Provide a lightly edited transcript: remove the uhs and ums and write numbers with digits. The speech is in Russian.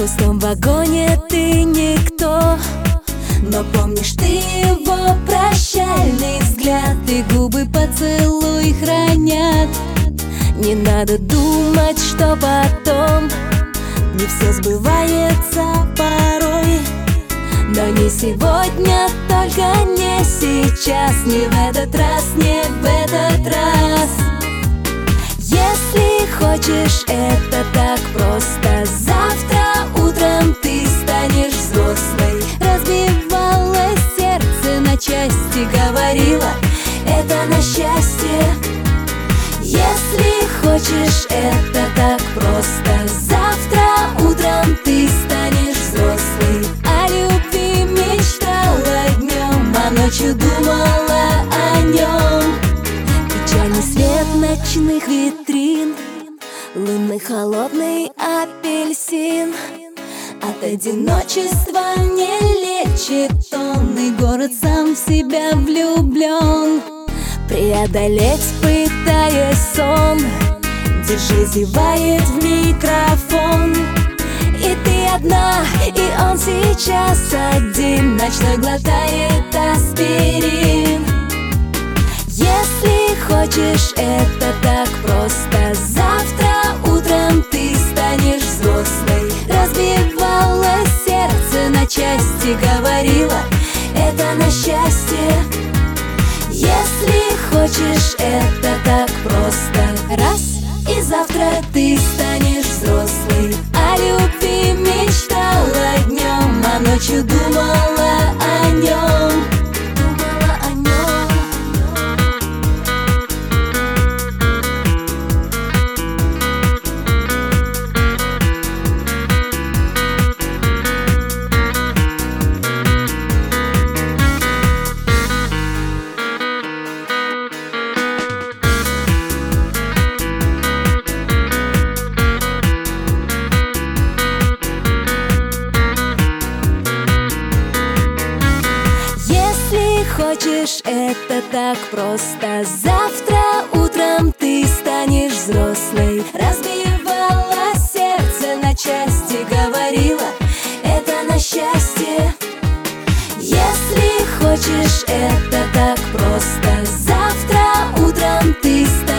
пустом вагоне ты никто, но помнишь ты его прощальный взгляд, и губы поцелуй хранят. Не надо думать, что потом не все сбывается порой, но не сегодня, только не сейчас, не в этот раз, не в этот раз. Если хочешь, это так просто. Завтра утром ты станешь взрослой. Разбивалось сердце на части, говорила, это на счастье. Если хочешь, это так просто. Завтра утром ты станешь взрослой. О любви мечтала днем, а ночью думала о нем. Печальный свет ночных витрин, лунный холодный апельсин. От одиночества не лечит он, и город сам в себя влюблен. Преодолеть, пытаясь сон, держи, зевает в микрофон. И ты одна, и он сейчас один, ночной глотает аспирин. Если хочешь, это так просто. Завтра утром ты станешь взрослой. Разбивалось сердце на части, говорила, это на счастье. Если хочешь, это так просто. Раз, и завтра ты станешь взрослой. О любви мечтала днем, а ночью думала о нем. Хочешь, это так просто. Завтра утром ты станешь взрослой. Разбивала сердце на части, говорила, это на счастье. Если хочешь, это так просто. Завтра утром ты станешь